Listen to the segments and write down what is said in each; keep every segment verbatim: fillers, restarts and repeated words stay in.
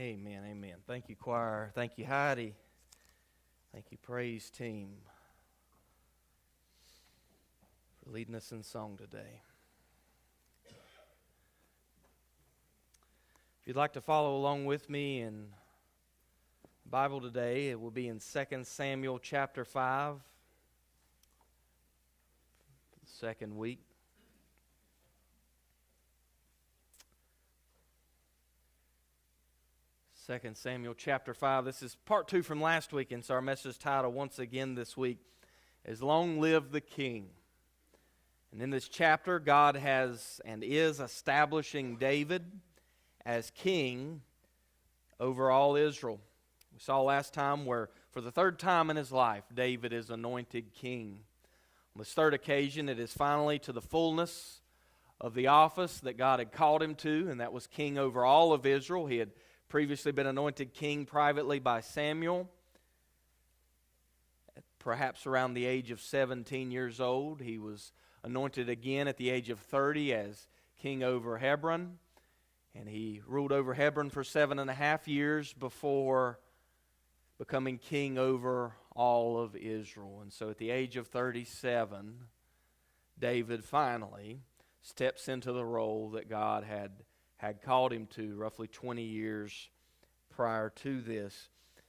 Amen, amen. Thank you, choir. Thank you, Heidi. Thank you, praise team, for leading us in song today. If you'd like to follow along with me in the Bible today, it will be in Second Samuel chapter five, the second week. Second Samuel chapter five. This is part two from last week, and so our message title once again this week is Long Live the King. And in this chapter, God has and is establishing David as king over all Israel. We saw last time where for the third time in his life, David is anointed king. On this third occasion, it is finally to the fullness of the office that God had called him to, and that was king over all of Israel. He had previously been anointed king privately by Samuel, perhaps around the age of seventeen years old. He was anointed again at the age of thirty as king over Hebron, and he ruled over Hebron for seven and a half years before becoming king over all of Israel. And so at the age of thirty-seven, David finally steps into the role that God had had called him to roughly twenty years prior to this.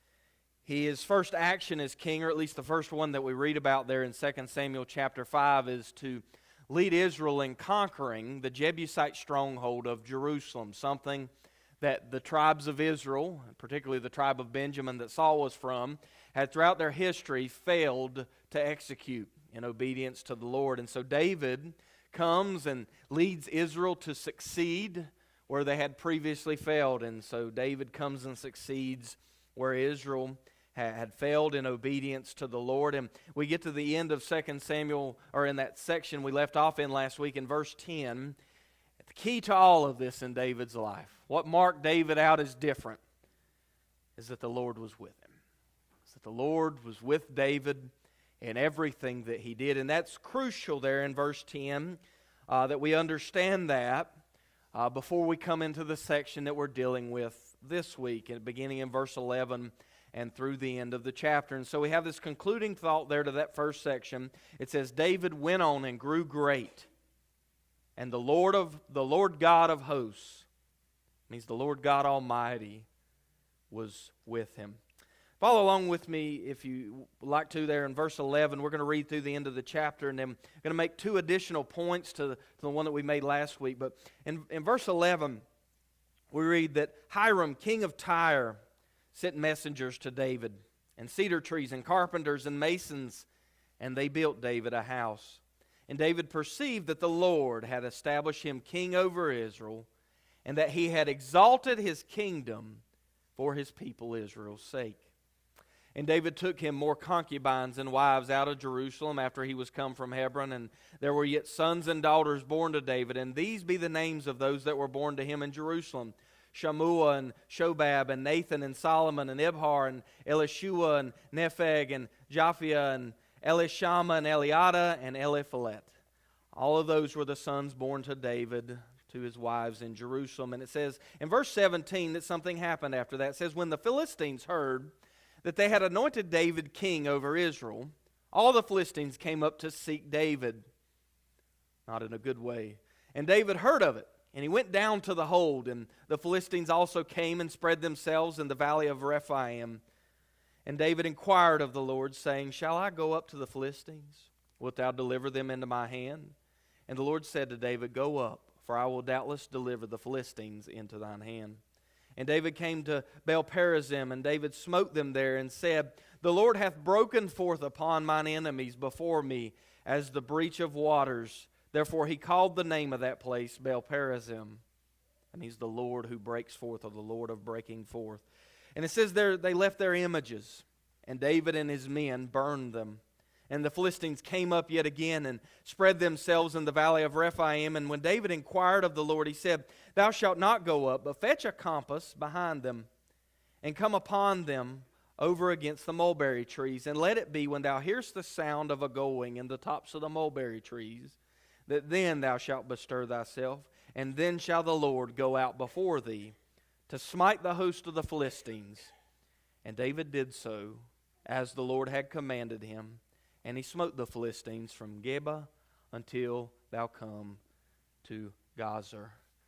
His first action as king, or at least the first one that we read about there in Second Samuel chapter five, is to lead Israel in conquering the Jebusite stronghold of Jerusalem, something that the tribes of Israel, particularly the tribe of Benjamin that Saul was from, had throughout their history failed to execute in obedience to the Lord. And so David comes and leads Israel to succeed where they had previously failed. And so David comes and succeeds where Israel had failed in obedience to the Lord. And we get to the end of Second Samuel, or in that section we left off in last week in verse ten. The key to all of this in David's life, what marked David out as different, is that the Lord was with him. Is that the Lord was with David in everything that he did. And that's crucial there in verse ten, uh, that we understand that Uh, before we come into the section that we're dealing with this week, and beginning in verse eleven and through the end of the chapter. And so we have this concluding thought there to that first section. It says, David went on and grew great, and the Lord of the Lord God of hosts, means the Lord God Almighty, was with him. Follow along with me if you like to there in verse eleven. We're going to read through the end of the chapter, and then I'm going to make two additional points to the, to the one that we made last week. But in, in verse eleven, we read that Hiram, king of Tyre, sent messengers to David, and cedar trees, and carpenters, and masons, and they built David a house. And David perceived that the Lord had established him king over Israel, and that he had exalted his kingdom for his people Israel's sake. And David took him more concubines and wives out of Jerusalem after he was come from Hebron. And there were yet sons and daughters born to David. And these be the names of those that were born to him in Jerusalem: Shammua and Shobab and Nathan and Solomon and Ibhar and Elishua and Nepheg and Japhia and Elishama and Eliada and Eliphalet. All of those were the sons born to David to his wives in Jerusalem. And it says in verse seventeen that something happened after that. It says, when the Philistines heard that they had anointed David king over Israel, all the Philistines came up to seek David. Not in a good way. And David heard of it, and he went down to the hold, and the Philistines also came and spread themselves in the valley of Rephaim. And David inquired of the Lord, saying, shall I go up to the Philistines? Wilt thou deliver them into my hand? And the Lord said to David, go up, for I will doubtless deliver the Philistines into thine hand. And David came to Baal-perazim, and David smote them there, and said, the Lord hath broken forth upon mine enemies before me as the breach of waters. Therefore he called the name of that place Baal-perazim. And he's the Lord who breaks forth, or the Lord of breaking forth. And it says there they left their images, and David and his men burned them. And the Philistines came up yet again and spread themselves in the valley of Rephaim. And when David inquired of the Lord, he said, thou shalt not go up, but fetch a compass behind them, and come upon them over against the mulberry trees. And let it be, when thou hearest the sound of a going in the tops of the mulberry trees, that then thou shalt bestir thyself, and then shall the Lord go out before thee to smite the host of the Philistines. And David did so, as the Lord had commanded him. And he smote the Philistines from Geba until thou come to Gazer.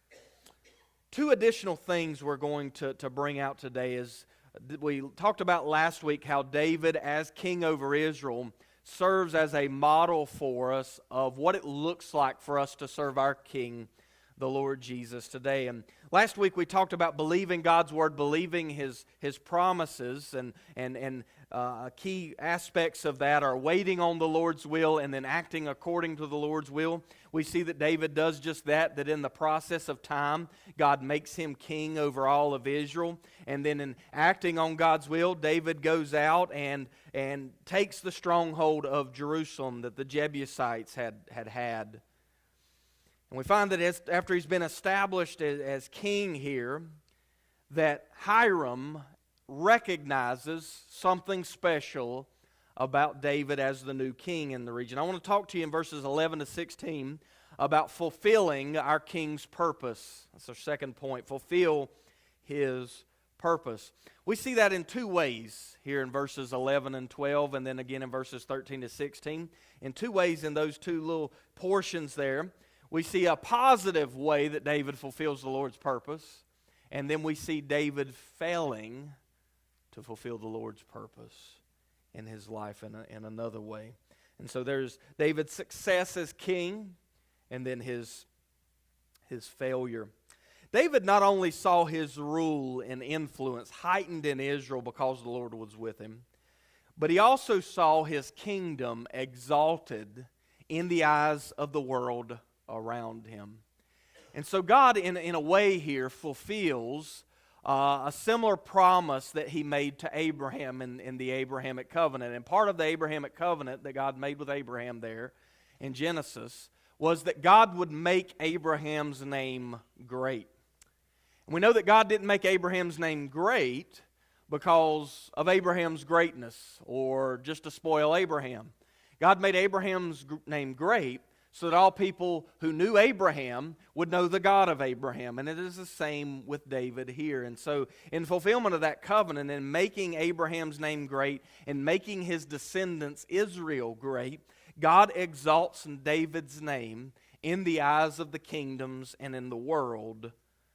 Two additional things we're going to, to bring out today is we talked about last week how David, as king over Israel, serves as a model for us of what it looks like for us to serve our King, the Lord Jesus, today. And last week we talked about believing God's Word, believing His, His promises, and, and, and uh, key aspects of that are waiting on the Lord's will and then acting according to the Lord's will. We see that David does just that, that in the process of time, God makes him king over all of Israel. And then in acting on God's will, David goes out and, and takes the stronghold of Jerusalem that the Jebusites had had. had. And we find that as, after he's been established as, as king here, that Hiram recognizes something special about David as the new king in the region. I want to talk to you in verses eleven to sixteen about fulfilling our king's purpose. That's our second point, fulfill his purpose. We see that in two ways here in verses eleven and twelve, and then again in verses thirteen to sixteen. In two ways in those two little portions there. We see a positive way that David fulfills the Lord's purpose, and then we see David failing to fulfill the Lord's purpose in his life in, a, in another way. And so there's David's success as king, and then his, his failure. David not only saw his rule and influence heightened in Israel because the Lord was with him, but he also saw his kingdom exalted in the eyes of the world around him. And so God, in, in a way here, fulfills uh, a similar promise that He made to Abraham in, in the Abrahamic covenant. And part of the Abrahamic covenant that God made with Abraham there in Genesis was that God would make Abraham's name great. And we know that God didn't make Abraham's name great because of Abraham's greatness or just to spoil Abraham. God made Abraham's name great so that all people who knew Abraham would know the God of Abraham. And it is the same with David here. And so in fulfillment of that covenant and making Abraham's name great and making his descendants Israel great, God exalts David's name in the eyes of the kingdoms and in the world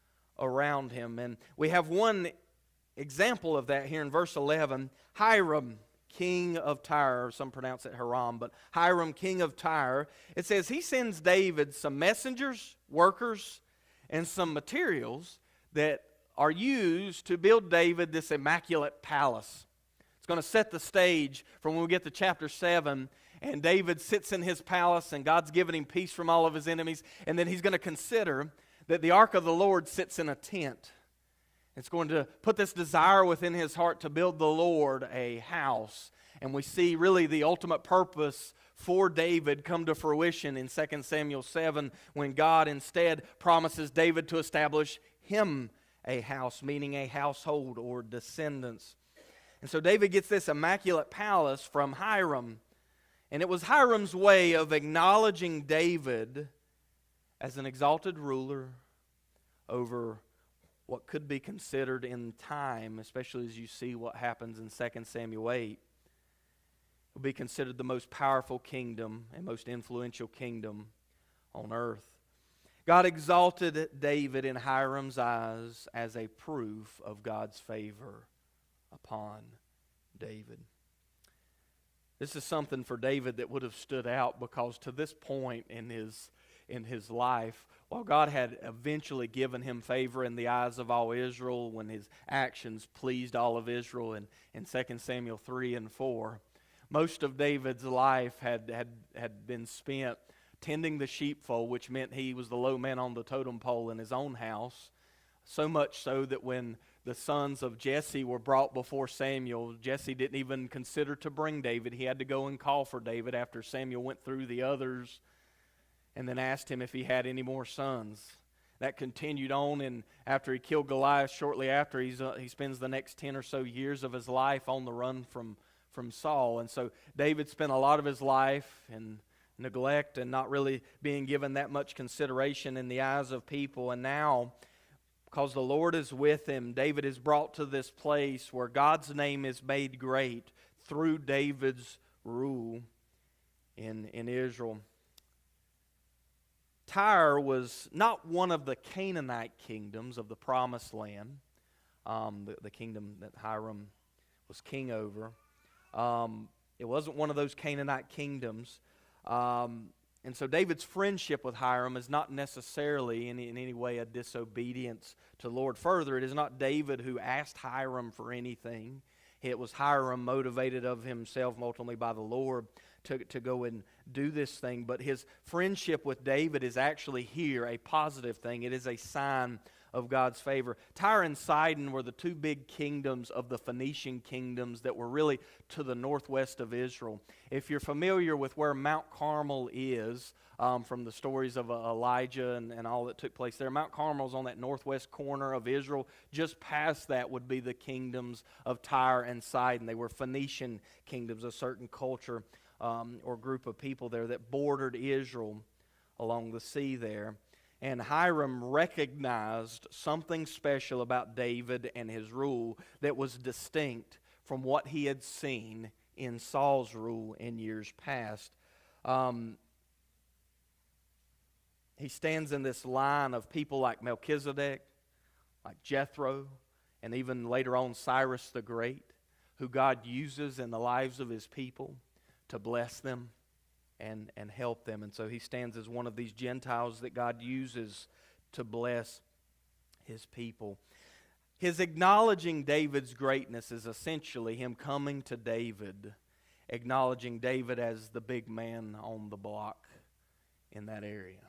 around him. And we have one example of that here in verse eleven. Hiram, king of Tyre, some pronounce it Hiram, but Hiram, king of Tyre, it says he sends David some messengers, workers, and some materials that are used to build David this immaculate palace. It's going to set the stage for when we get to chapter seven, and David sits in his palace, and God's given him peace from all of his enemies, and then he's going to consider that the ark of the Lord sits in a tent. It's going to put this desire within his heart to build the Lord a house. And we see really the ultimate purpose for David come to fruition in Second Samuel seven when God instead promises David to establish him a house, meaning a household or descendants. And so David gets this immaculate palace from Hiram. And it was Hiram's way of acknowledging David as an exalted ruler over what could be considered in time, especially as you see what happens in Second Samuel eight, will be considered the most powerful kingdom and most influential kingdom on earth. God exalted David in Hiram's eyes as a proof of God's favor upon David. This is something for David that would have stood out because to this point in his in his life, while God had eventually given him favor in the eyes of all Israel when his actions pleased all of Israel in, in Second Samuel three and four, most of David's life had, had, had been spent tending the sheepfold, which meant he was the low man on the totem pole in his own house, so much so that when the sons of Jesse were brought before Samuel, Jesse didn't even consider to bring David. He had to go and call for David after Samuel went through the others and then asked him if he had any more sons. That continued on, and after he killed Goliath, shortly after, he's, uh, he spends the next ten or so years of his life on the run from, from Saul. And so David spent a lot of his life in neglect and not really being given that much consideration in the eyes of people. And now, Because the Lord is with him, David is brought to this place where God's name is made great through David's rule in, in Israel. Tyre was not one of the Canaanite kingdoms of the Promised Land, um, the, the kingdom that Hiram was king over. Um, it wasn't one of those Canaanite kingdoms. Um, and so David's friendship with Hiram is not necessarily in, in any way a disobedience to the Lord. Further, it is not David who asked Hiram for anything. It was Hiram, motivated of himself ultimately by the Lord, to, to go and do this thing. But his friendship with David is actually here a positive thing. It is a sign of God's favor. Tyre and Sidon were the two big kingdoms of the Phoenician kingdoms that were really to the northwest of Israel. If you're familiar with where Mount Carmel is, um, from the stories of uh, Elijah and, and all that took place there, Mount Carmel is on that northwest corner of Israel. Just past that would be the kingdoms of Tyre and Sidon. They were Phoenician kingdoms, a certain culture um, or group of people there that bordered Israel along the sea there. And Hiram recognized something special about David and his rule that was distinct from what he had seen in Saul's rule in years past. Um, he stands in this line of people like Melchizedek, like Jethro, and even later on Cyrus the Great, who God uses in the lives of his people to bless them and, and help them. And so he stands as one of these Gentiles that God uses to bless his people. His acknowledging David's greatness is essentially him coming to David, acknowledging David as the big man on the block in that area.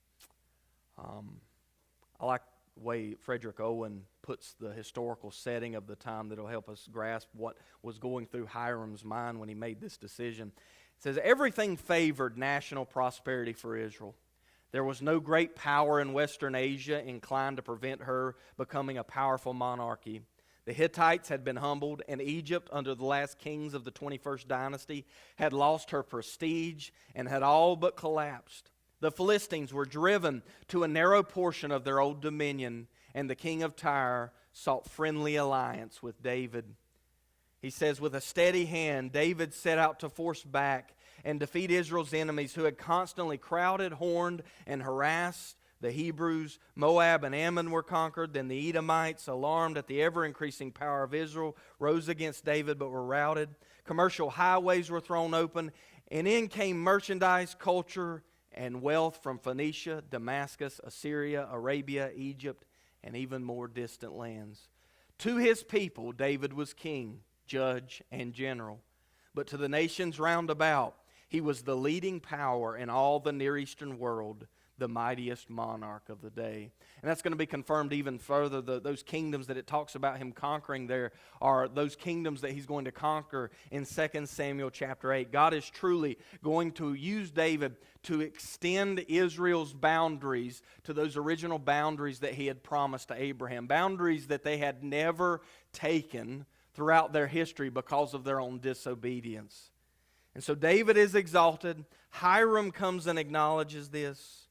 Um, I like the way Frederick Owen puts the historical setting of the time that will help us grasp what was going through Hiram's mind when he made this decision. It says, everything favored national prosperity for Israel. There was no great power in Western Asia inclined to prevent her becoming a powerful monarchy. The Hittites had been humbled, and Egypt, under the last kings of the twenty-first dynasty, had lost her prestige and had all but collapsed. The Philistines were driven to a narrow portion of their old dominion, and the king of Tyre sought friendly alliance with David. He says, with a steady hand, David set out to force back and defeat Israel's enemies who had constantly crowded, horned, and harassed the Hebrews. Moab and Ammon were conquered. Then the Edomites, alarmed at the ever-increasing power of Israel, rose against David but were routed. Commercial highways were thrown open, and in came merchandise, culture, and wealth from Phoenicia, Damascus, Assyria, Arabia, Egypt, and even more distant lands. To his people, David was king, judge, and general. But to the nations round about, he was the leading power in all the Near Eastern world, the mightiest monarch of the day. And that's going to be confirmed even further. The, those kingdoms that it talks about him conquering there are those kingdoms that he's going to conquer in Second Samuel chapter eight. God is truly going to use David to extend Israel's boundaries to those original boundaries that he had promised to Abraham. Boundaries that they had never taken throughout their history because of their own disobedience. And so David is exalted. Hiram comes and acknowledges this.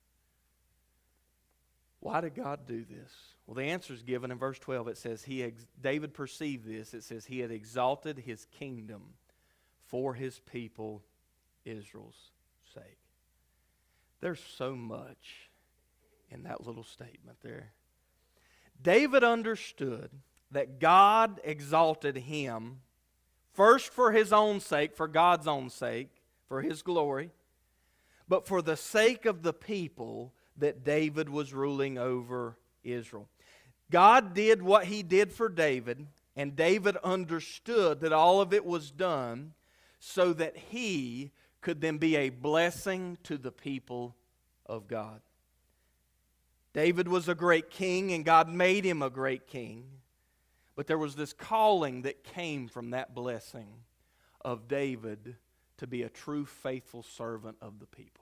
Why did God do this? Well, the answer is given in verse twelve. It says, he ex- David perceived this. It says, he had exalted his kingdom for his people, Israel's sake. There's so much in that little statement there. David understood that God exalted him first for his own sake, for God's own sake, for his glory, but for the sake of the people that David was ruling over Israel. God did what he did for David, and David understood that all of it was done so that he could then be a blessing to the people of God. David was a great king, and God made him a great king. But there was this calling that came from that blessing of David to be a true faithful servant of the people.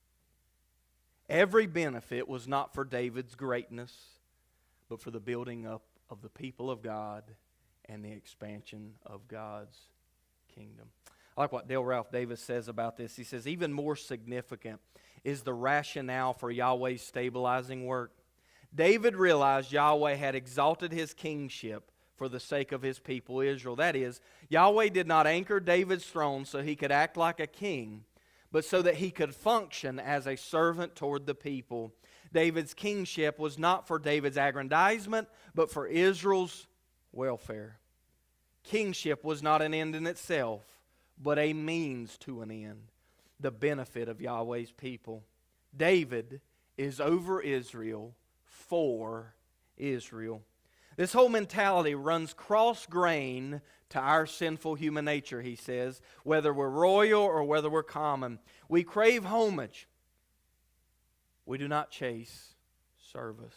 Every benefit was not for David's greatness, but for the building up of the people of God and the expansion of God's kingdom. I like what Dale Ralph Davis says about this. He says, even more significant is the rationale for Yahweh's stabilizing work. David realized Yahweh had exalted his kingship for the sake of his people Israel. That is, Yahweh did not anchor David's throne so he could act like a king, but so that he could function as a servant toward the people. David's kingship was not for David's aggrandizement, but for Israel's welfare. Kingship was not an end in itself, but a means to an end, the benefit of Yahweh's people. David is over Israel for Israel. This whole mentality runs cross-grain to our sinful human nature, he says, whether we're royal or whether we're common. We crave homage. We do not chase service.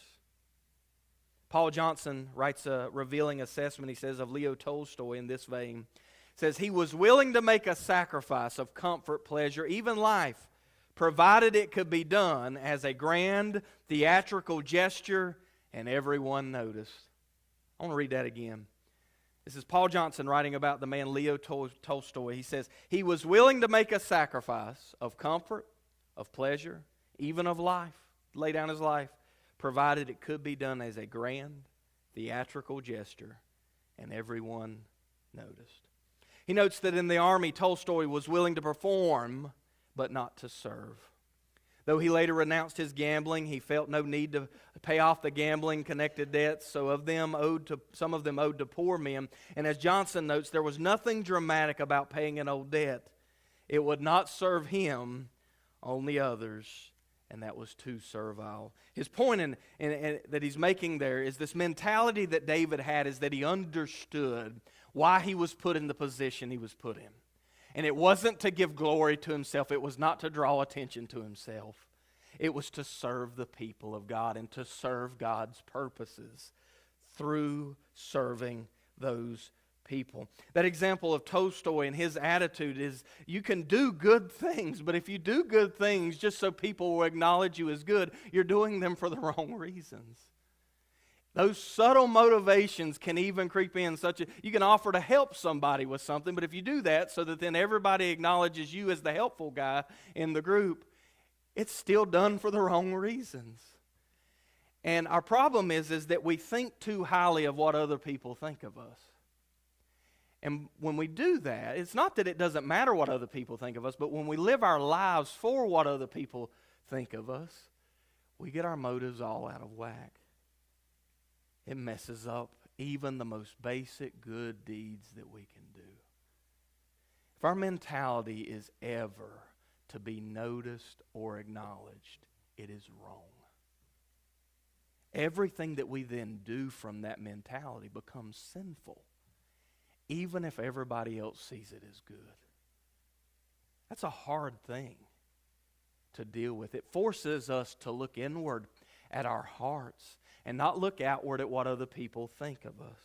Paul Johnson writes a revealing assessment, he says, of Leo Tolstoy in this vein. He says, he was willing to make a sacrifice of comfort, pleasure, even life, provided it could be done as a grand theatrical gesture and everyone noticed. I want to read that again. This is Paul Johnson writing about the man Leo Tol- Tolstoy. He says, he was willing to make a sacrifice of comfort, of pleasure, even of life, lay down his life, provided it could be done as a grand theatrical gesture and everyone noticed. He notes that in the army, Tolstoy was willing to perform, but not to serve. Though he later renounced his gambling, he felt no need to pay off the gambling-connected debts, so of them owed to some of them owed to poor men. And as Johnson notes, there was nothing dramatic about paying an old debt. It would not serve him, only others, and that was too servile. His point in, in, in, that he's making there is this mentality that David had is that he understood why he was put in the position he was put in. And it wasn't to give glory to himself. It was not to draw attention to himself. It was to serve the people of God and to serve God's purposes through serving those people. That example of Tolstoy and his attitude is you can do good things, but if you do good things just so people will acknowledge you as good, you're doing them for the wrong reasons. Those subtle motivations can even creep in such a, you can offer to help somebody with something, but if you do that so that then everybody acknowledges you as the helpful guy in the group, it's still done for the wrong reasons. And our problem is, is that we think too highly of what other people think of us. And when we do that, it's not that it doesn't matter what other people think of us, but when we live our lives for what other people think of us, we get our motives all out of whack. It messes up even the most basic good deeds that we can do. If our mentality is ever to be noticed or acknowledged, it is wrong. Everything that we then do from that mentality becomes sinful, even if everybody else sees it as good. That's a hard thing to deal with. It forces us to look inward at our hearts and not look outward at what other people think of us.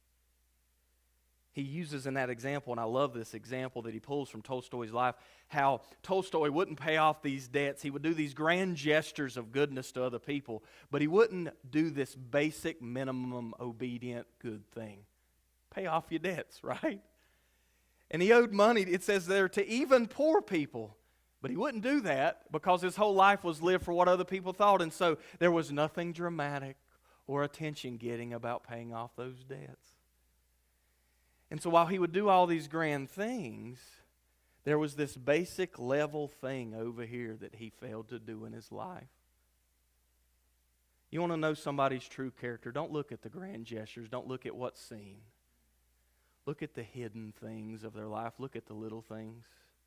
He uses in that example, and I love this example that he pulls from Tolstoy's life, how Tolstoy wouldn't pay off these debts. He would do these grand gestures of goodness to other people, but he wouldn't do this basic minimum obedient good thing. Pay off your debts, right? And he owed money, it says there, to even poor people. But he wouldn't do that because his whole life was lived for what other people thought. And so there was nothing dramatic or attention-getting about paying off those debts. And so while he would do all these grand things, there was this basic level thing over here that he failed to do in his life. You want to know somebody's true character? Don't look at the grand gestures. Don't look at what's seen. Look at the hidden things of their life. Look at the little things.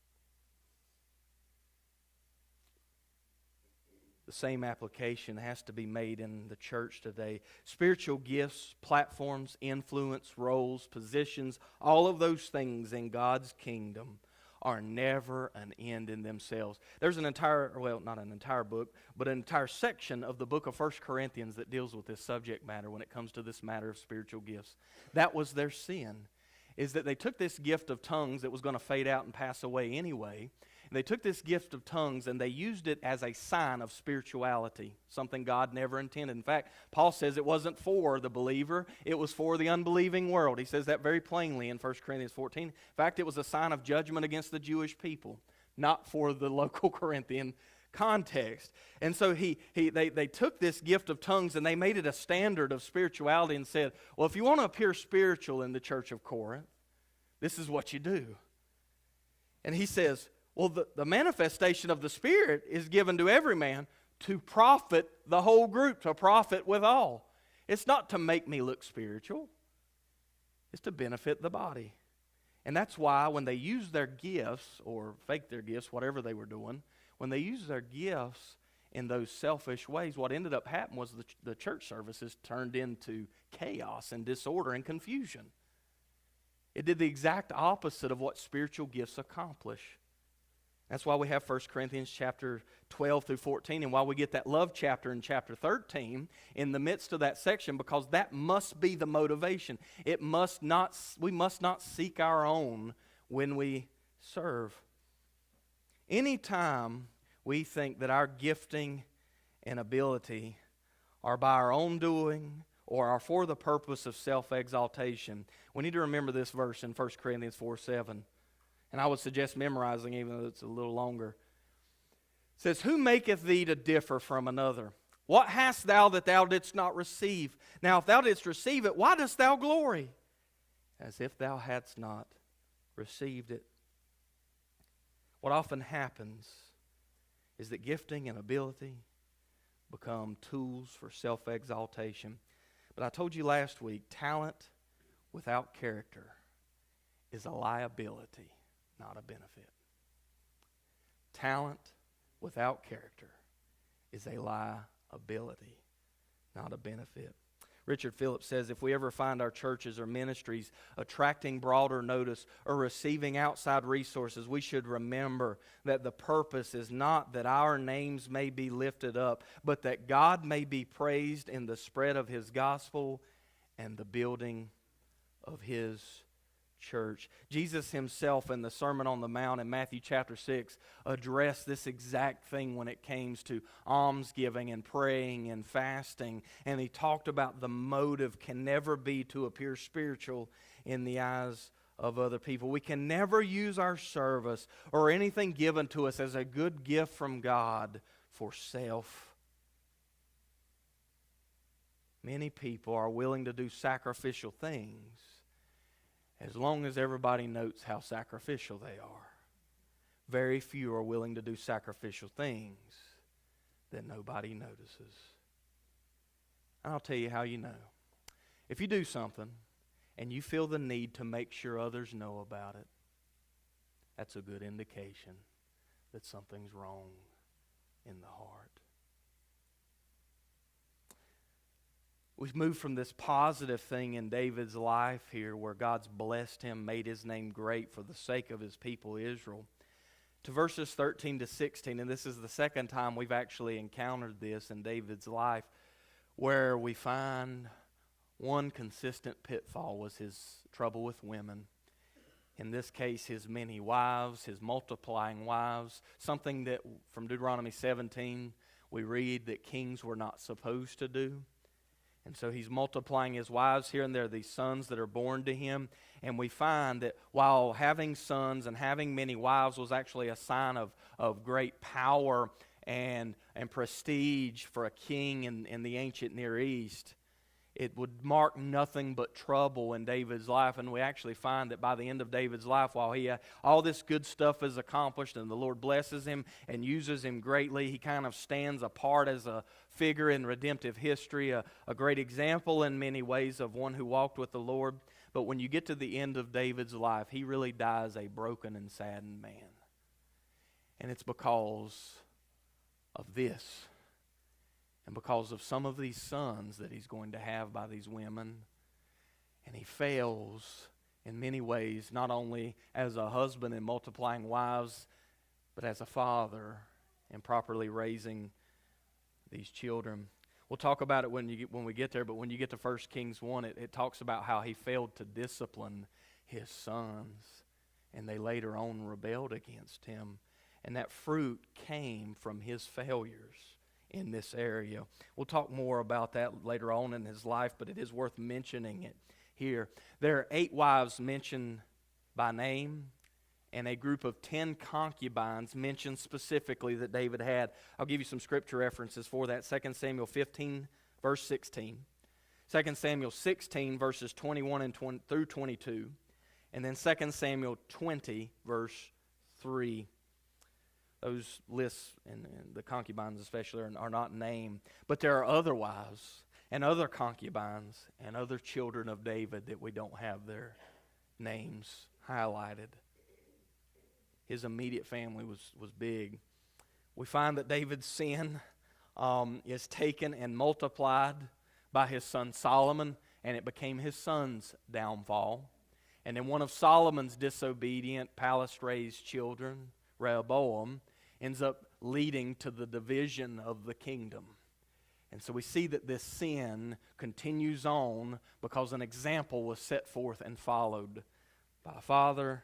The same application has to be made in the church today. Spiritual gifts, platforms, influence, roles, positions, all of those things in God's kingdom are never an end in themselves. There's an entire, well, not an entire book, but an entire section of the book of First Corinthians that deals with this subject matter when it comes to this matter of spiritual gifts. That was their sin, is that they took this gift of tongues that was going to fade out and pass away anyway. They took this gift of tongues and they used it as a sign of spirituality, something God never intended. In fact, Paul says it wasn't for the believer, it was for the unbelieving world. He says that very plainly in First Corinthians fourteen. In fact, it was a sign of judgment against the Jewish people, not for the local Corinthian context. And so he, he they, they took this gift of tongues and they made it a standard of spirituality and said, well, if you want to appear spiritual in the church of Corinth, this is what you do. And he says, well, the, the manifestation of the Spirit is given to every man to profit the whole group, to profit with all. It's not to make me look spiritual. It's to benefit the body. And that's why when they used their gifts, or fake their gifts, whatever they were doing, when they used their gifts in those selfish ways, what ended up happening was the, the church services turned into chaos and disorder and confusion. It did the exact opposite of what spiritual gifts accomplish. That's why we have First Corinthians chapter twelve through fourteen, and why we get that love chapter in chapter thirteen in the midst of that section, because that must be the motivation. It must not, we must not seek our own when we serve. Anytime we think that our gifting and ability are by our own doing or are for the purpose of self-exaltation, we need to remember this verse in First Corinthians four seven. And I would suggest memorizing, even though it's a little longer. It says, who maketh thee to differ from another? What hast thou that thou didst not receive? Now if thou didst receive it, why dost thou glory? As if thou hadst not received it. What often happens is that gifting and ability become tools for self-exaltation. But I told you last week, talent without character is a liability, not a benefit. Talent without character is a liability, not a benefit. Richard Phillips says, if we ever find our churches or ministries attracting broader notice or receiving outside resources, we should remember that the purpose is not that our names may be lifted up, but that God may be praised in the spread of His gospel and the building of His church. Jesus Himself in the Sermon on the Mount in Matthew chapter six addressed this exact thing when it came to almsgiving and praying and fasting. And He talked about the motive can never be to appear spiritual in the eyes of other people. We can never use our service or anything given to us as a good gift from God for self. Many people are willing to do sacrificial things as long as everybody notes how sacrificial they are. Very few are willing to do sacrificial things that nobody notices. And I'll tell you how you know. If you do something and you feel the need to make sure others know about it, that's a good indication that something's wrong in the heart. We've moved from this positive thing in David's life here where God's blessed him, made his name great for the sake of his people Israel, to verses thirteen to sixteen, and this is the second time we've actually encountered this in David's life, where we find one consistent pitfall was his trouble with women. In this case, his many wives, his multiplying wives, something that from Deuteronomy seventeen we read that kings were not supposed to do. And so he's multiplying his wives here, and there are these sons that are born to him. And we find that while having sons and having many wives was actually a sign of, of great power and, and prestige for a king in, in the ancient Near East, it would mark nothing but trouble in David's life. And we actually find that by the end of David's life, while he uh, all this good stuff is accomplished and the Lord blesses him and uses him greatly, he kind of stands apart as a figure in redemptive history, a, a great example in many ways of one who walked with the Lord. But when you get to the end of David's life, he really dies a broken and saddened man. And it's because of this. And because of some of these sons that he's going to have by these women. And he fails in many ways, not only as a husband in multiplying wives, but as a father in properly raising these children. We'll talk about it when you get, when we get there, but when you get to First Kings one, it, it talks about how he failed to discipline his sons, and they later on rebelled against him. And that fruit came from his failures in this area. We'll talk more about that later on in his life, but it is worth mentioning it here. There are eight wives mentioned by name and a group of ten concubines mentioned specifically that David had. I'll give you some scripture references for that. Second Samuel fifteen, verse sixteen. Second Samuel sixteen, verses twenty-one and twenty through twenty-two. And then Second Samuel twenty, verse three. Those lists, and, and the concubines especially, are, are not named. But there are other wives and other concubines and other children of David that we don't have their names highlighted. His immediate family was, was big. We find that David's sin um, is taken and multiplied by his son Solomon, and it became his son's downfall. And then one of Solomon's disobedient, palace-raised children, Rehoboam, ends up leading to the division of the kingdom. And so we see that this sin continues on because an example was set forth and followed by a father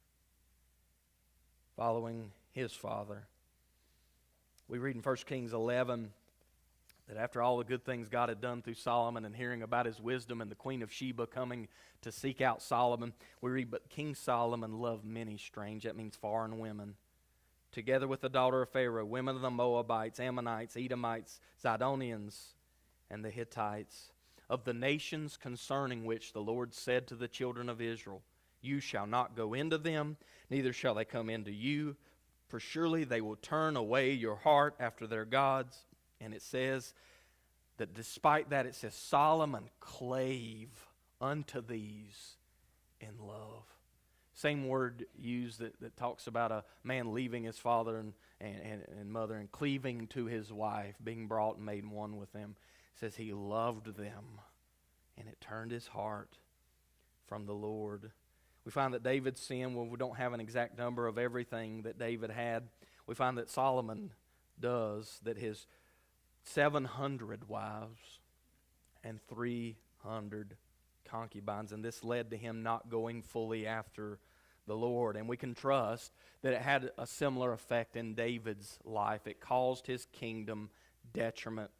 following his father. We read in First Kings eleven that after all the good things God had done through Solomon and hearing about his wisdom and the Queen of Sheba coming to seek out Solomon, we read, but King Solomon loved many strange, that means foreign women, together with the daughter of Pharaoh, women of the Moabites, Ammonites, Edomites, Zidonians, and the Hittites, of the nations concerning which the Lord said to the children of Israel, you shall not go into them, neither shall they come into you, for surely they will turn away your heart after their gods. And it says that despite that, it says Solomon clave unto these in love. Same word used that, that talks about a man leaving his father and, and, and, and mother and cleaving to his wife, being brought and made one with them. It says he loved them, and it turned his heart from the Lord. We find that David's sin, well, we don't have an exact number of everything that David had. We find that Solomon does, that his seven hundred wives and three hundred concubines, and this led to him not going fully after the Lord. And we can trust that it had a similar effect in David's life. It caused his kingdom detriment.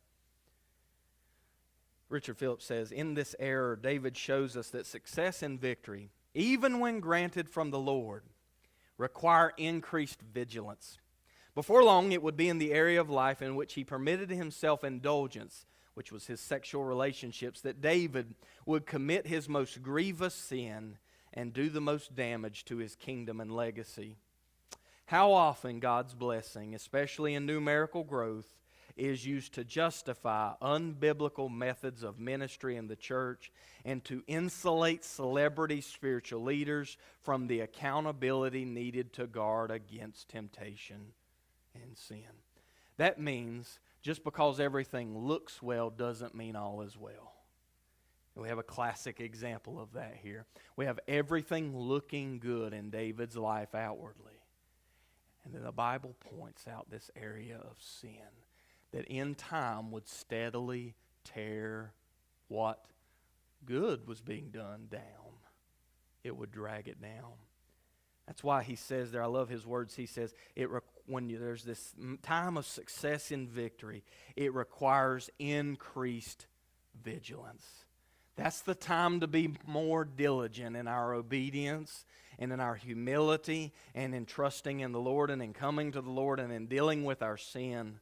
Richard Phillips says, in this error, David shows us that success and victory, even when granted from the Lord, require increased vigilance. Before long, it would be in the area of life in which he permitted himself indulgence, which was his sexual relationships, that David would commit his most grievous sin and do the most damage to his kingdom and legacy. How often God's blessing, especially in numerical growth, is used to justify unbiblical methods of ministry in the church and to insulate celebrity spiritual leaders from the accountability needed to guard against temptation and sin. That means just because everything looks well doesn't mean all is well. We have a classic example of that here. We have everything looking good in David's life outwardly. And then the Bible points out this area of sin that in time would steadily tear what good was being done down. It would drag it down. That's why he says there, I love his words, he says, it re- when you, there's this time of success and victory, it requires increased vigilance. That's the time to be more diligent in our obedience and in our humility and in trusting in the Lord and in coming to the Lord and in dealing with our sin.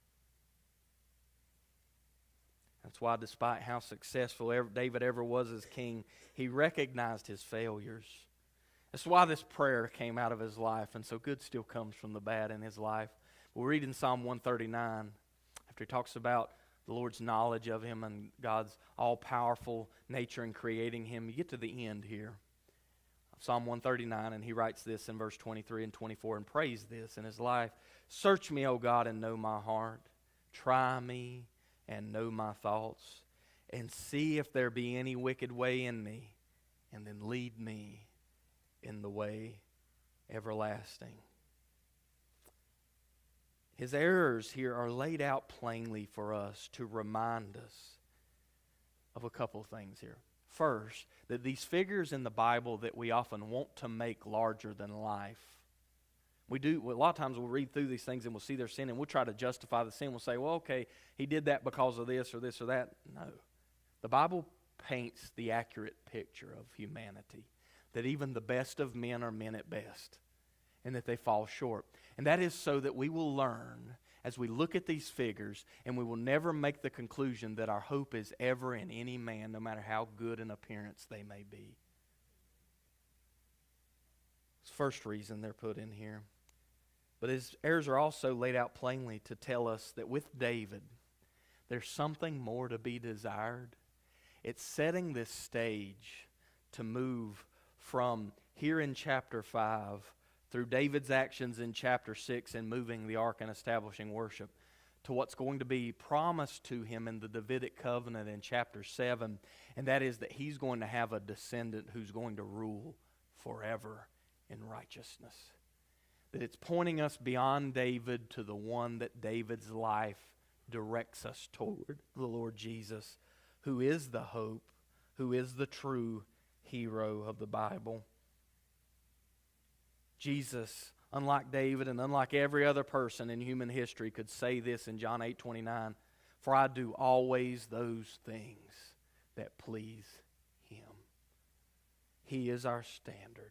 That's why despite how successful ever, David ever was as king, he recognized his failures. That's why this prayer came out of his life, and so good still comes from the bad in his life. We'll read in Psalm one thirty-nine, after he talks about the Lord's knowledge of him and God's all-powerful nature in creating him. You get to the end here, Psalm one thirty-nine, and he writes this in verse twenty-three and twenty-four, and prays this in his life. Search me, O God, and know my heart. Try me and know my thoughts, and see if there be any wicked way in me, and then lead me in the way everlasting. His errors here are laid out plainly for us to remind us of a couple of things here. First, that these figures in the Bible that we often want to make larger than life, we do, a lot of times we'll read through these things and we'll see their sin and we'll try to justify the sin. We'll say, well, okay, he did that because of this or this or that. No. The Bible paints the accurate picture of humanity, that even the best of men are men at best. and that they fall short. And that is so that we will learn as we look at these figures, and we will never make the conclusion that our hope is ever in any man, no matter how good in appearance they may be. It's the first reason they're put in here. But his errors are also laid out plainly to tell us that with David, there's something more to be desired. It's setting this stage to move from here in chapter five through David's actions in chapter six and moving the ark and establishing worship to what's going to be promised to him in the Davidic covenant in chapter seven, and that is that he's going to have a descendant who's going to rule forever in righteousness. That it's pointing us beyond David to the one that David's life directs us toward, the Lord Jesus, who is the hope, who is the true hero of the Bible. Jesus, unlike David and unlike every other person in human history, could say this in John eight twenty-nine, "For I do always those things that please Him." He is our standard.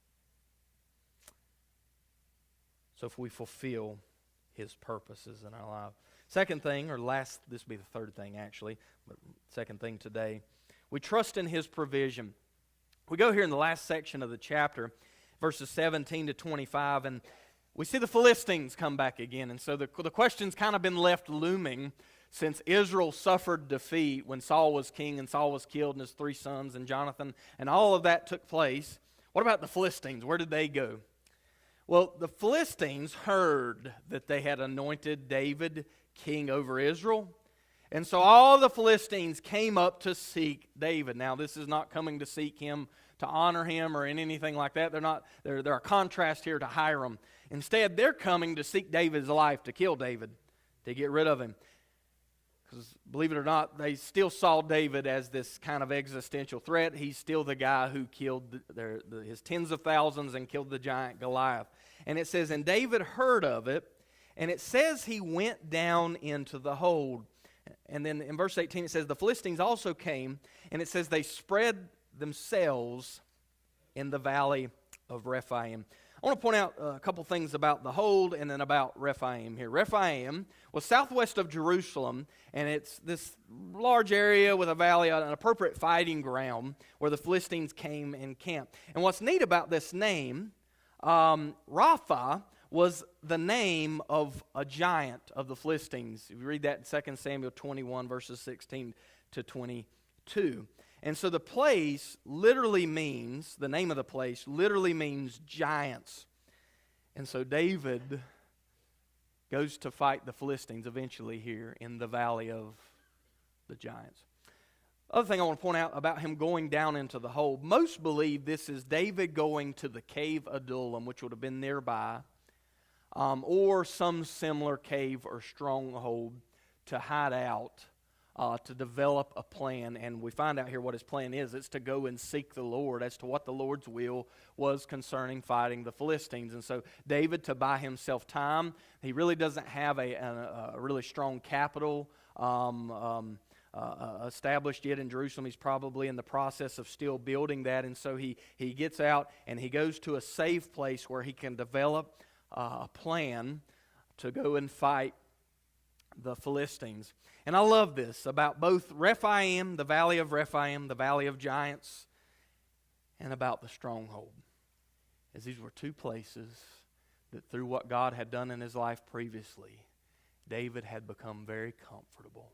So if we fulfill His purposes in our life. Second thing, or last, this will be the third thing actually, but second thing today, we trust in His provision. We go here in the last section of the chapter, verses seventeen to twenty-five, and we see the Philistines come back again. And so the, the question's kind of been left looming since Israel suffered defeat when Saul was king and Saul was killed and his three sons and Jonathan, and all of that took place. What about the Philistines? Where did they go? Well, the Philistines heard that they had anointed David king over Israel. And so all the Philistines came up to seek David. Now, this is not coming to seek him, to honor him, or in anything like that. They're not. They're, they're a contrast here to Hiram. Instead, they're coming to seek David's life, to kill David, to get rid of him. Because, believe it or not, they still saw David as this kind of existential threat. He's still the guy who killed the, their, the, his tens of thousands and killed the giant Goliath. And it says, and David heard of it, and it says he went down into the hold. And then in verse eighteen it says, the Philistines also came, and it says they spread themselves in the valley of Rephaim. I want to point out a couple things about the hold and then about Rephaim here. Rephaim was southwest of Jerusalem, and it's this large area with a valley, an appropriate fighting ground where the Philistines came and camped. And what's neat about this name, um, Rapha, was the name of a giant of the Philistines. If you read that in Second Samuel twenty-one, verses sixteen to twenty-two. And so the place literally means, the name of the place literally means giants. And so David goes to fight the Philistines eventually here in the valley of the giants. Other thing I want to point out about him going down into the hole, most believe this is David going to the cave Adullam, which would have been nearby, um, or some similar cave or stronghold to hide out. Uh, to develop a plan, and we find out here what his plan is. It's to go and seek the Lord as to what the Lord's will was concerning fighting the Philistines. And so David, to buy himself time, he really doesn't have a, a, a really strong capital um, um, uh, established yet in Jerusalem. He's probably in the process of still building that, and so he, he gets out and he goes to a safe place where he can develop uh, a plan to go and fight the Philistines. And I love this about both Rephaim, the valley of Rephaim, the valley of giants, and about the stronghold. As these were two places that through what God had done in his life previously, David had become very comfortable.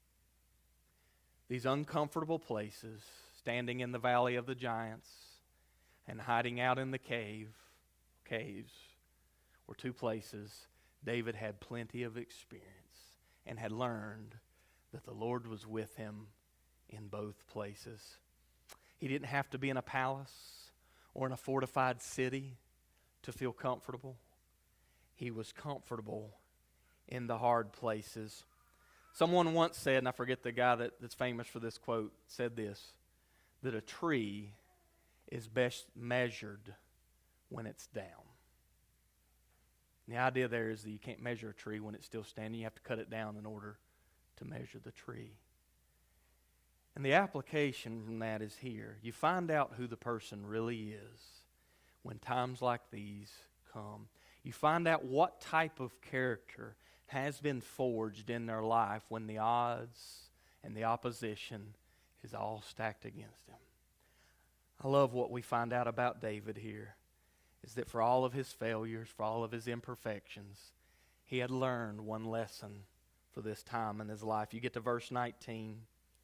These uncomfortable places, standing in the valley of the giants and hiding out in the cave, caves, were two places David had plenty of experience and had learned that the Lord was with him in both places. He didn't have to be in a palace or in a fortified city to feel comfortable. He was comfortable in the hard places. Someone once said, and I forget the guy that, that's famous for this quote, said this, that a tree is best measured when it's down. And the idea there is that you can't measure a tree when it's still standing. You have to cut it down in order to measure the tree. And the application from that is here. You find out who the person really is when times like these overcome. You find out what type of character has been forged in their life when the odds and the opposition is all stacked against him. I love what we find out about David here, is that for all of his failures, for all of his imperfections, he had learned one lesson for this time in his life. You get to verse nineteen.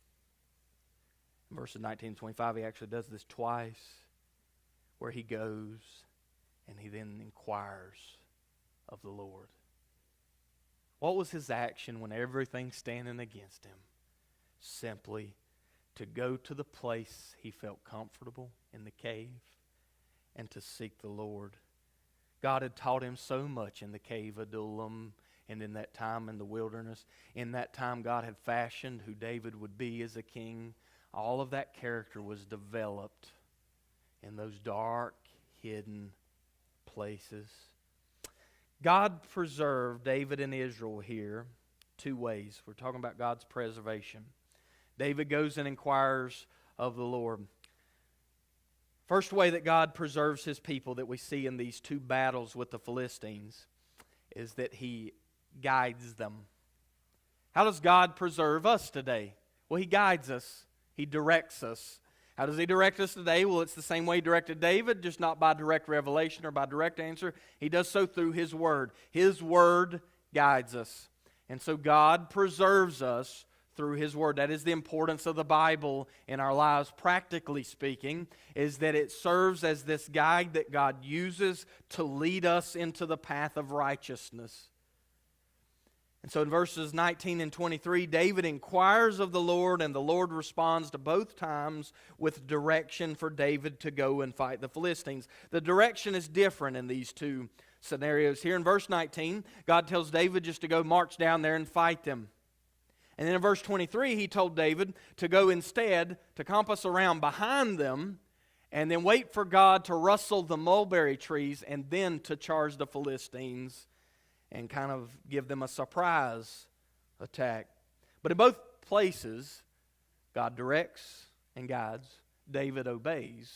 In verses nineteen and twenty-five, he actually does this twice, where he goes and he then inquires of the Lord. What was his action when everything's standing against him? Simply to go to the place he felt comfortable, in the cave, and to seek the Lord. God had taught him so much in the cave of Adullam and in that time in the wilderness. In that time, God had fashioned who David would be as a king. All of that character was developed in those dark, hidden places. God preserved David and Israel here two ways. We're talking about God's preservation. David goes and inquires of the Lord. First way that God preserves his people that we see in these two battles with the Philistines is that he guides them. How does God preserve us today? Well, he guides us. He directs us. How does he direct us today? Well, it's the same way he directed David, just not by direct revelation or by direct answer. He does so through his word. His word guides us. And so God preserves us through his word. That is the importance of the Bible in our lives, practically speaking, is that it serves as this guide that God uses to lead us into the path of righteousness. And so in verses nineteen and twenty-three, David inquires of the Lord, and the Lord responds to both times with direction for David to go and fight the Philistines. The direction is different in these two scenarios. Here in verse nineteen, God tells David just to go march down there and fight them. And then in verse twenty-three, he told David to go instead to compass around behind them and then wait for God to rustle the mulberry trees and then to charge the Philistines and kind of give them a surprise attack. But in both places, God directs and guides. David obeys,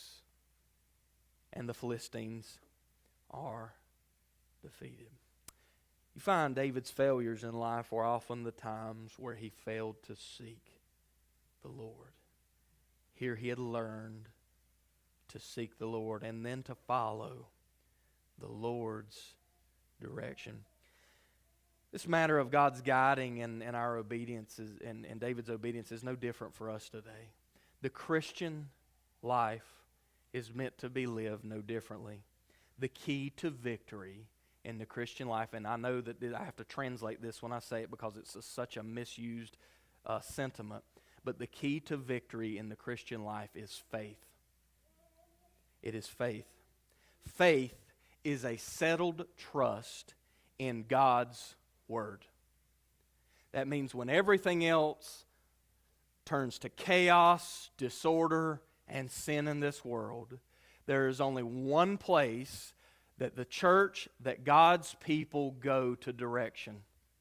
and the Philistines are defeated. You find David's failures in life were often the times where he failed to seek the Lord. Here he had learned to seek the Lord and then to follow the Lord's direction. This matter of God's guiding and, and our obedience is, and, and David's obedience is no different for us today. The Christian life is meant to be lived no differently. The key to victory in the Christian life, and I know that I have to translate this when I say it because it's a, such a misused uh, sentiment, but the key to victory in the Christian life is faith. It is faith. Faith is a settled trust in God's Word. That means when everything else turns to chaos, disorder, and sin in this world, there is only one place that the church, that God's people go to direction.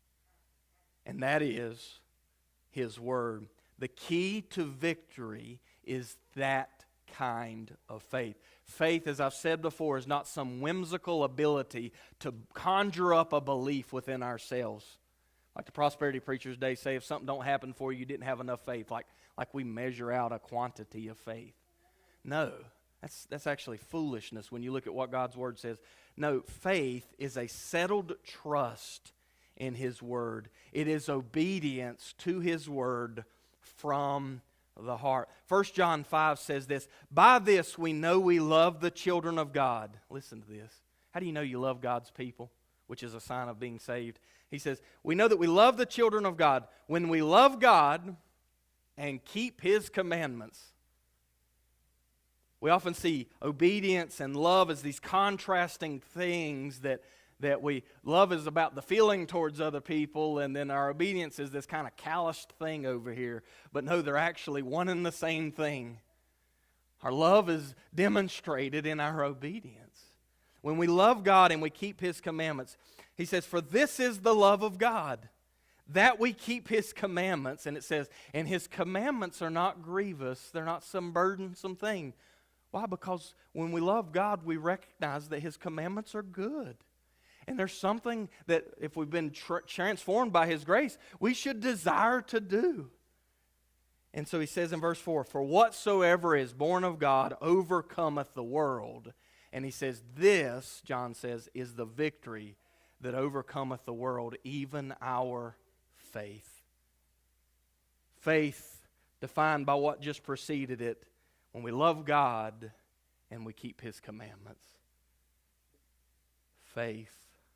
And that is His Word. The key to victory is that kind of faith. Faith, as I've said before, is not some whimsical ability to conjure up a belief within ourselves. Like the prosperity preachers today say, if something don't happen for you, you didn't have enough faith. Like, like we measure out a quantity of faith. No, that's, that's actually foolishness when you look at what God's Word says. No, faith is a settled trust in His Word. It is obedience to His Word from the heart. First John five says this, by this we know we love the children of God. Listen to this. How do you know you love God's people? Which is a sign of being saved. He says, we know that we love the children of God when we love God and keep His commandments. We often see obedience and love as these contrasting things that that we, love is about the feeling towards other people, and then our obedience is this kind of calloused thing over here. But no, they're actually one and the same thing. Our love is demonstrated in our obedience. When we love God and we keep His commandments, He says, for this is the love of God, that we keep His commandments. And it says, and His commandments are not grievous, they're not some burdensome thing. Why? Because when we love God, we recognize that His commandments are good. And there's something that if we've been tra- transformed by His grace, we should desire to do. And so he says in verse four, for whatsoever is born of God overcometh the world. And he says, this, John says, is the victory that overcometh the world, even our faith. Faith defined by what just preceded it, when we love God and we keep His commandments. Faith.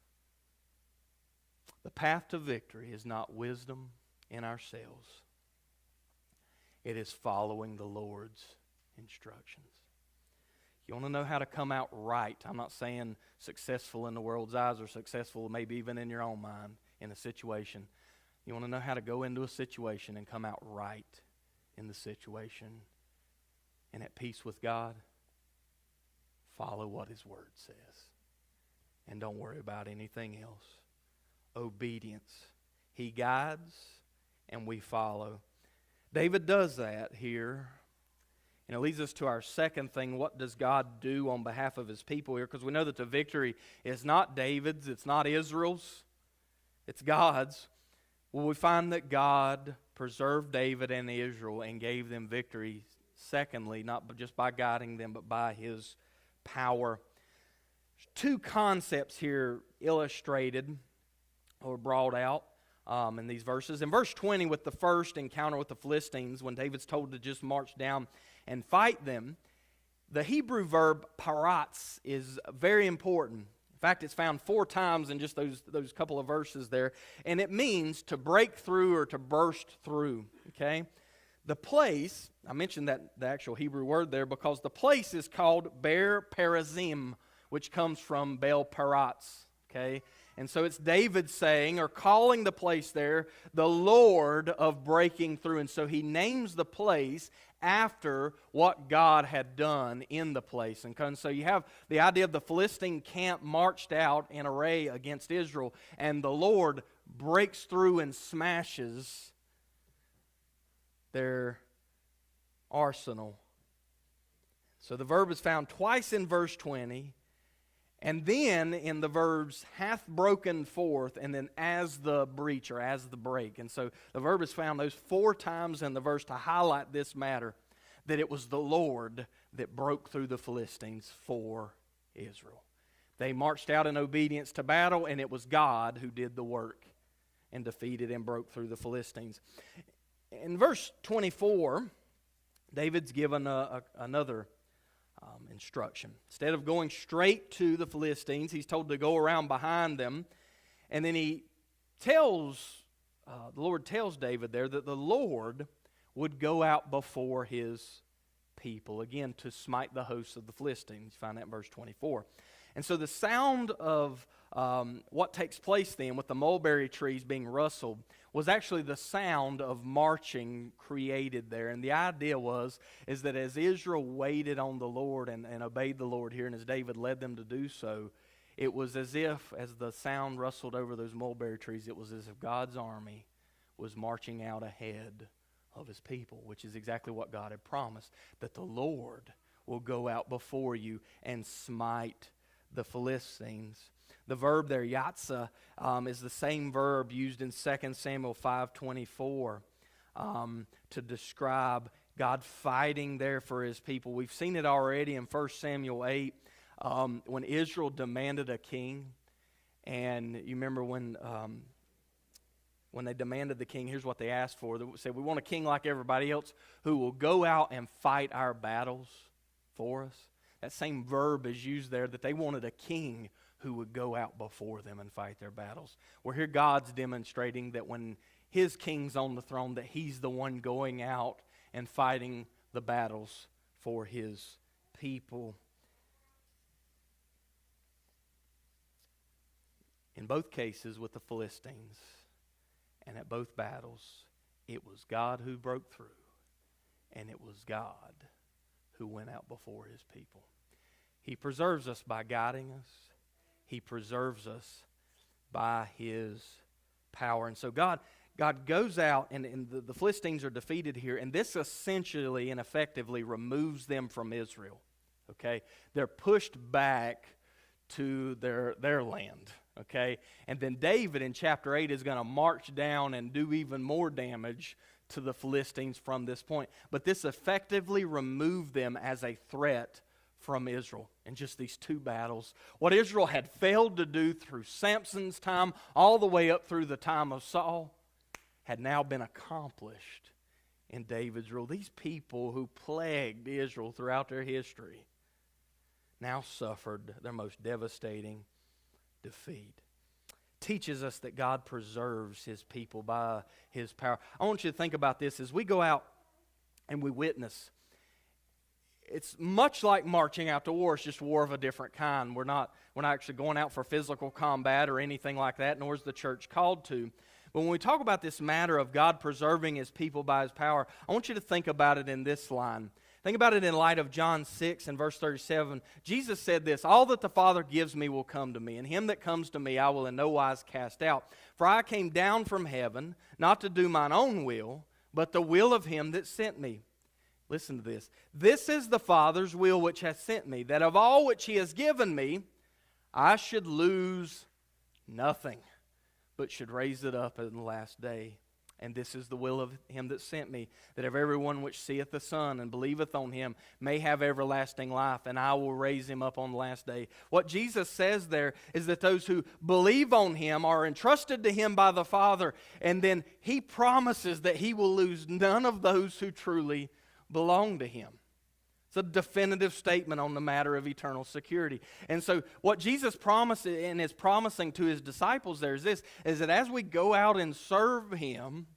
The path to victory is not wisdom in ourselves. It is following the Lord's instructions. You want to know how to come out right. I'm not saying successful in the world's eyes or successful maybe even in your own mind in a situation. You want to know how to go into a situation and come out right in the situation and at peace with God? Follow what His Word says. And don't worry about anything else. Obedience. He guides and we follow. David does that here. And it leads us to our second thing. What does God do on behalf of His people here? Because we know that the victory is not David's, it's not Israel's, it's God's. Well, we find that God preserved David and Israel and gave them victory. Secondly, not just by guiding them, but by His power. Two concepts here illustrated or brought out um, in these verses. In verse twenty, with the first encounter with the Philistines, when David's told to just march down and fight them, the Hebrew verb paratz is very important. In fact, it's found four times in just those, those couple of verses there. And it means to break through or to burst through. Okay? The place, I mentioned that the actual Hebrew word there because the place is called Ber Perazim, which comes from Bel Paratz. Okay? And so it's David saying or calling the place there the Lord of breaking through. And so he names the place after what God had done in the place. And so you have the idea of the Philistine camp marched out in array against Israel, and the Lord breaks through and smashes their arsenal. So the verb is found twice in verse twenty. And then in the verbs hath broken forth, and then as the breach or as the break. And so the verb is found those four times in the verse to highlight this matter, that it was the Lord that broke through the Philistines for Israel. They marched out in obedience to battle, and it was God who did the work and defeated and broke through the Philistines. In verse twenty-four, David's given a, a, another Um, instruction. Instead of going straight to the Philistines, he's told to go around behind them. And then he tells, uh, the Lord tells David there that the Lord would go out before His people, again, to smite the hosts of the Philistines. You find that in verse twenty-four. And so the sound of um, what takes place then with the mulberry trees being rustled was actually the sound of marching created there. And the idea was, is that as Israel waited on the Lord and, and obeyed the Lord here, and as David led them to do so, it was as if, as the sound rustled over those mulberry trees, it was as if God's army was marching out ahead of His people, which is exactly what God had promised, that the Lord will go out before you and smite the Philistines. The verb there, yatzah, um, is the same verb used in Second Samuel five twenty-four um, to describe God fighting there for His people. We've seen it already in First Samuel eight um, when Israel demanded a king. And you remember when um, when they demanded the king, here's what they asked for. They said, we want a king like everybody else who will go out and fight our battles for us. That same verb is used there, that they wanted a king who would go out before them and fight their battles. Well, here God's demonstrating that when His king's on the throne, that He's the one going out and fighting the battles for His people. In both cases with the Philistines and at both battles, it was God who broke through, and it was God who went out before His people. He preserves us by guiding us. He preserves us by His power. And so God, God goes out, and, and the, the Philistines are defeated here, and this essentially and effectively removes them from Israel. okay? They're pushed back to their, their land, okay? And then David in chapter eight is going to march down and do even more damage to the Philistines from this point. But this effectively removed them as a threat from Israel in just these two battles. What Israel had failed to do through Samson's time, all the way up through the time of Saul, had now been accomplished in David's rule. These people who plagued Israel throughout their history now suffered their most devastating defeat. Teaches us that God preserves His people by His power. I want you to think about this as we go out and we witness. It's much like marching out to war. It's just war of a different kind. We're not, we're not actually going out for physical combat or anything like that, nor is the church called to. But when we talk about this matter of God preserving His people by His power, I want you to think about it in this line. Think about it in light of John six and verse thirty-seven. Jesus said this, "All that the Father gives me will come to me, and him that comes to me I will in no wise cast out. For I came down from heaven, not to do mine own will, but the will of him that sent me." Listen to this. "This is the Father's will which hath sent me, that of all which He has given me, I should lose nothing, but should raise it up in the last day. And this is the will of him that sent me, that of everyone which seeth the Son and believeth on him may have everlasting life, and I will raise him up on the last day." What Jesus says there is that those who believe on Him are entrusted to Him by the Father, and then He promises that He will lose none of those who truly belong to Him. It's a definitive statement on the matter of eternal security. And so what Jesus promises and is promising to His disciples there is this, is that as we go out and serve Him,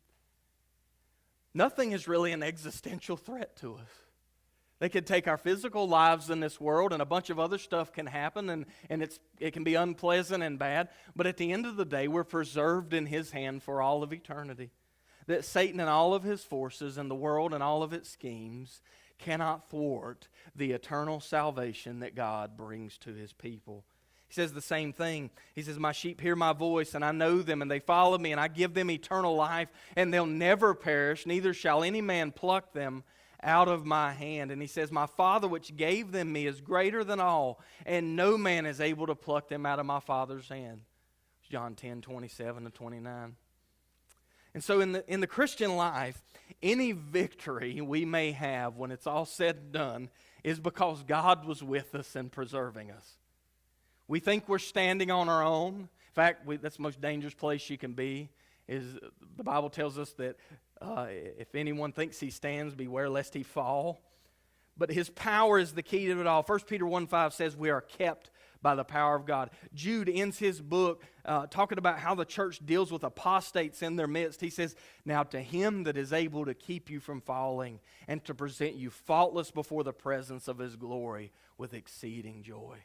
nothing is really an existential threat to us. They could take our physical lives in this world, and a bunch of other stuff can happen, and, and it's, it can be unpleasant and bad. But at the end of the day, we're preserved in His hand for all of eternity. That Satan and all of his forces and the world and all of its schemes cannot thwart the eternal salvation that God brings to His people. He says the same thing. He says, "My sheep hear my voice, and I know them, and they follow me, and I give them eternal life, and they'll never perish, neither shall any man pluck them out of my hand." And He says, "My Father which gave them me is greater than all, and no man is able to pluck them out of my Father's hand." John ten, twenty-seven and twenty-nine. And so in the, in the Christian life, any victory we may have when it's all said and done is because God was with us and preserving us. We think we're standing on our own. In fact, we, that's the most dangerous place you can be. Is the Bible tells us that uh, if anyone thinks he stands, beware lest he fall. But His power is the key to it all. First Peter one five says we are kept by the power of God. Jude ends his book uh, talking about how the church deals with apostates in their midst. He says, "Now to Him that is able to keep you from falling and to present you faultless before the presence of His glory with exceeding joy."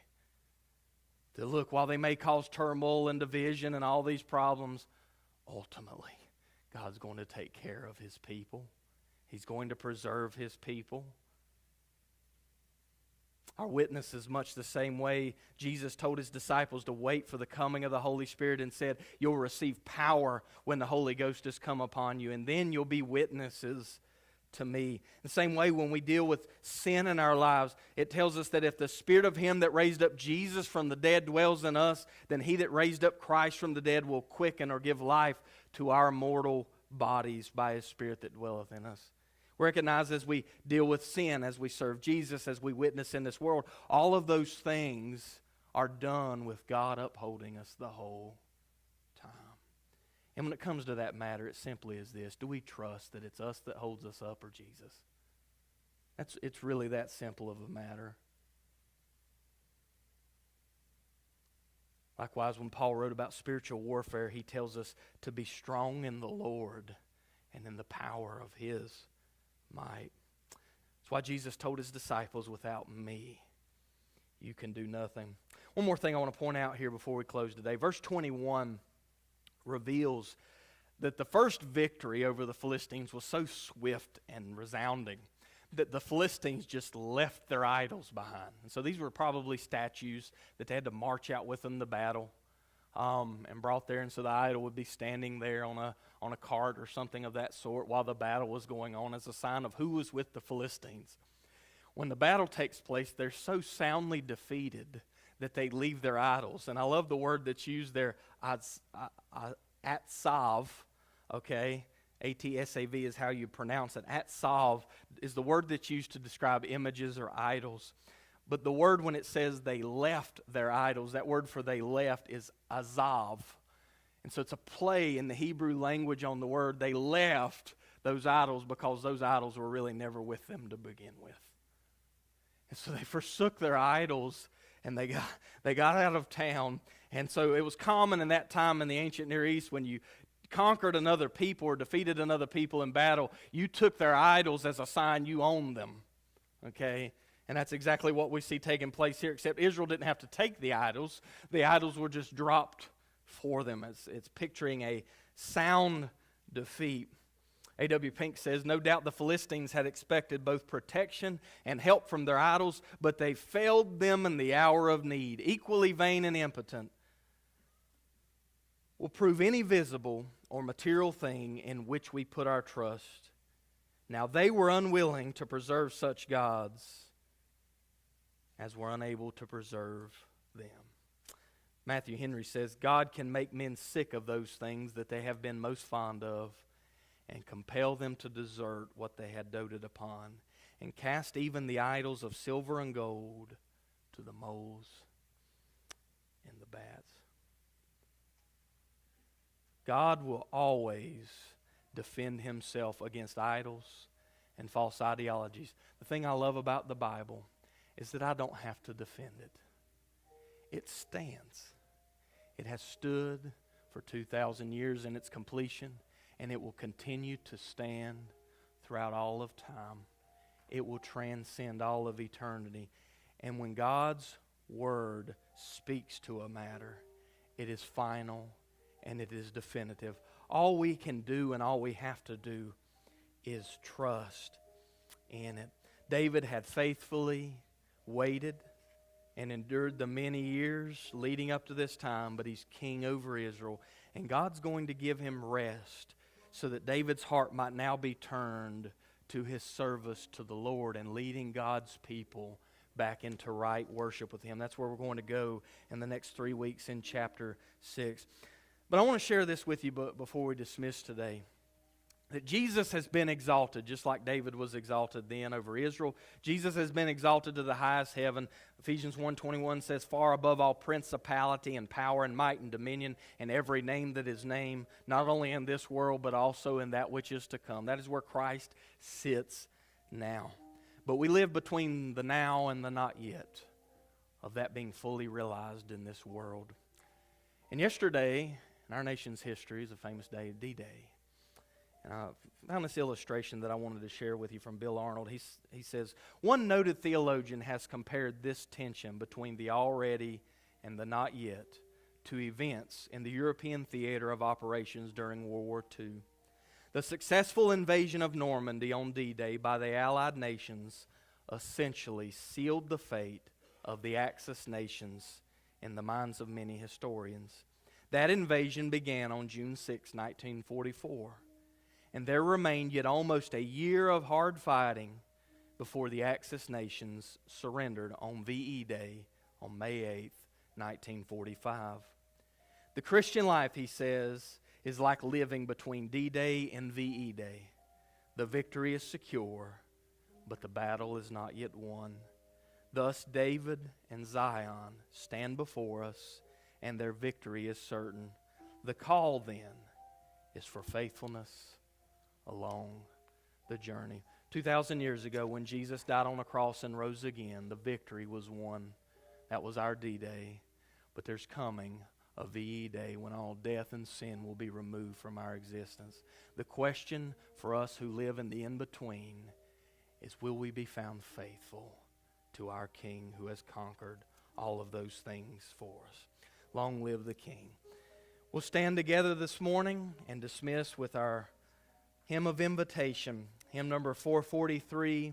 To look, while they may cause turmoil and division and all these problems, ultimately, God's going to take care of His people. He's going to preserve His people. Our witness is much the same way. Jesus told His disciples to wait for the coming of the Holy Spirit and said, "You'll receive power when the Holy Ghost has come upon you, and then you'll be witnesses to me." The same way when we deal with sin in our lives, it tells us that if the Spirit of Him that raised up Jesus from the dead dwells in us, then He that raised up Christ from the dead will quicken or give life to our mortal bodies by His Spirit that dwelleth in us. Recognize as we deal with sin, as we serve Jesus, as we witness in this world, all of those things are done with God upholding us the whole time. And when it comes to that matter, it simply is this: do we trust that it's us that holds us up or Jesus? That's, it's really that simple of a matter. Likewise, when Paul wrote about spiritual warfare, he tells us to be strong in the Lord and in the power of His might. That's why Jesus told His disciples, "Without me, you can do nothing." One more thing I want to point out here before we close today. Verse twenty-one reveals that the first victory over the Philistines was so swift and resounding that the Philistines just left their idols behind. And so these were probably statues that they had to march out with them to battle um, and brought there. And so the idol would be standing there on a on a cart or something of that sort while the battle was going on as a sign of who was with the Philistines. when the battle takes place, they're so soundly defeated that they leave their idols. And I love the word that's used there, atsav, okay? A T S A V is how you pronounce it. Atsav is the word that's used to describe images or idols. But the word when it says they left their idols, that word for they left is azav. And so it's a play in the Hebrew language on the word. They left those idols because those idols were really never with them to begin with. And so they forsook their idols and they got, they got out of town. And so it was common in that time in the ancient Near East when you conquered another people or defeated another people in battle, you took their idols as a sign you owned them. Okay? And that's exactly what we see taking place here, except Israel didn't have to take the idols. The idols were just dropped for them. It's, it's picturing a sound defeat. A W Pink says, no doubt the Philistines had expected both protection and help from their idols, but they failed them in the hour of need. Equally vain and impotent will prove any visible or material thing in which we put our trust. Now they were unwilling to preserve such gods as were unable to preserve them. Matthew Henry says, God can make men sick of those things that they have been most fond of and compel them to desert what they had doted upon and cast even the idols of silver and gold to the moles and the bats. God will always defend himself against idols and false ideologies. The thing I love about the Bible is that I don't have to defend it. It stands. It has stood for two thousand years in its completion, and it will continue to stand throughout all of time. It will transcend all of eternity. And when God's word speaks to a matter, it is final and it is definitive. All we can do and all we have to do is trust in it. David had faithfully waited and endured the many years leading up to this time, but he's king over Israel. And God's going to give him rest so that David's heart might now be turned to his service to the Lord and leading God's people back into right worship with him. That's where we're going to go in the next three weeks in chapter six. But I want to share this with you before we dismiss today. That Jesus has been exalted, just like David was exalted then over Israel. Jesus has been exalted to the highest heaven. Ephesians one twenty-one says, far above all principality and power and might and dominion and every name that is named, not only in this world but also in that which is to come. That is where Christ sits now. But we live between the now and the not yet of that being fully realized in this world. And yesterday, in our nation's history, is a famous day, D-Day. And I found this illustration that I wanted to share with you from Bill Arnold. He, he says, one noted theologian has compared this tension between the already and the not yet to events in the European theater of operations during World War Two. The successful invasion of Normandy on D-Day by the Allied nations essentially sealed the fate of the Axis nations in the minds of many historians. That invasion began on June sixth, nineteen forty-four. And there remained yet almost a year of hard fighting before the Axis nations surrendered on V E Day on May eighth, nineteen forty-five. The Christian life, he says, is like living between D-Day and V E Day. The victory is secure, but the battle is not yet won. Thus David and Zion stand before us, and their victory is certain. The call then is for faithfulness along the journey. Two thousand years ago, when Jesus died on a cross and rose again, the victory was won. That was our D-Day. But there's coming a V E Day when all death and sin will be removed from our existence. The question for us who live in the in-between is, will we be found faithful to our King who has conquered all of those things for us? Long live the King. We'll stand together this morning and dismiss with our hymn of invitation, hymn number four forty-three.